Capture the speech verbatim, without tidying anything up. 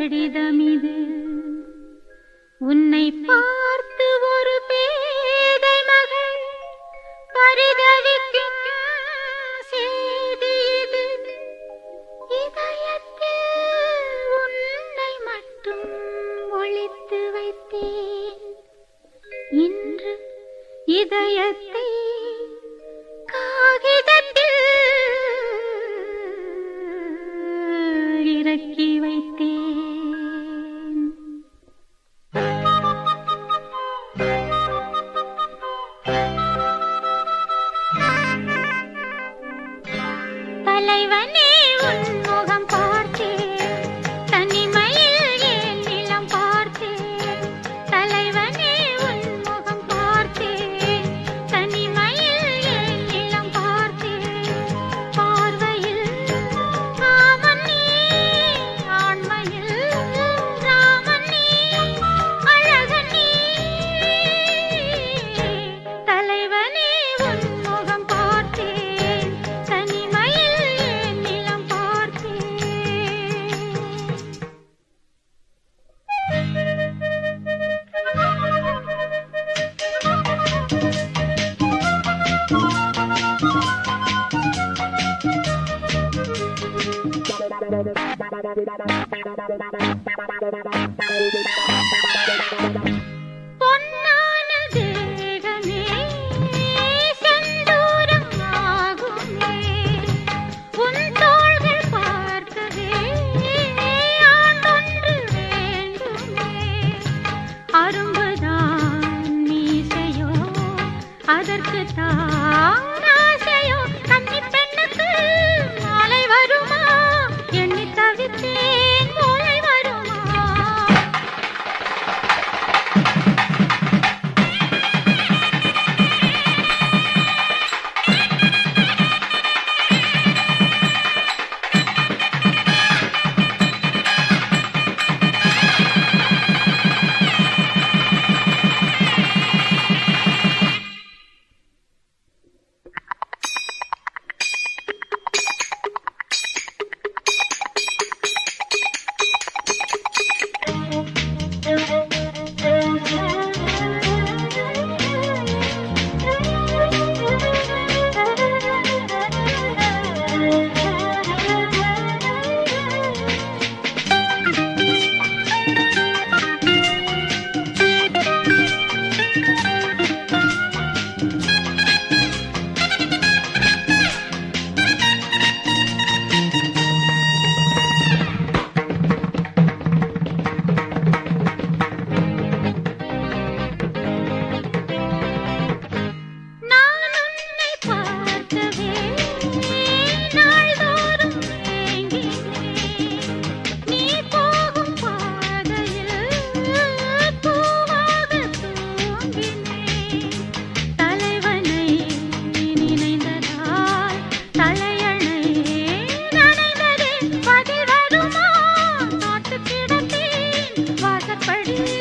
கடிதமிது உன்னை பார்த்து ஒரு பேதை மகள் பரிதவிக்கும் செய்தி இது இதயத்தில் உன்னை மட்டும் ஒளித்து வைத்தேன் இன்று இதயத்தை காகிதத்தில் இறக்கி வைத்தேன். தலைவனே உன் முகம் பார்த்தேன் தனிமையில் ஏன் நிலம் பார்த்தேன் தலைவனே உன் முகம் பார்த்தேன் தனிமையில் ஏன் நிலம் பார்த்தேன் பார்வையில் ராமன் நீ ஆண்மையில் ராமன் நீ அழகன் நீ தலைவனே உன் முகம் பார்த்தேன் தனிமையில் ஏன் நிலம் பார்த்தேன். பொன்னான தேகமே செந்தூரம் ஆகுமே உன் தோள்கள் பார்க்கவே ஆண்டொன்று வேண்டுமே அரும்புதான் மீசையோ அதற்கு தான் ஆசையோ கன்னி பெண்ணுக்கு மாலை வருமா எண்ணி தவித்தேன் மூளை வருமா. நான் உன்னை பார்க்கவே நாள்தோறும் ஏங்கினேன் நீ போகும் பாதையில் பூவாக தூங்கினேன் தலைவனை நினைந்ததால் தலையணை நனைந்ததே பதில் வருமா காத்து கிடந்தேன் வாசப்படி